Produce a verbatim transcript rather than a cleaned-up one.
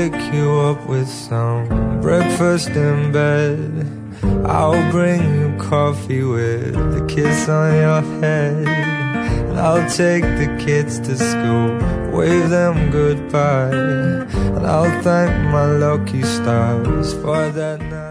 wake you up with some breakfast in bed. I'll bring you coffee with a kiss on your head. And I'll take the kids to school, wave them goodbye. And I'll thank my lucky stars for that night.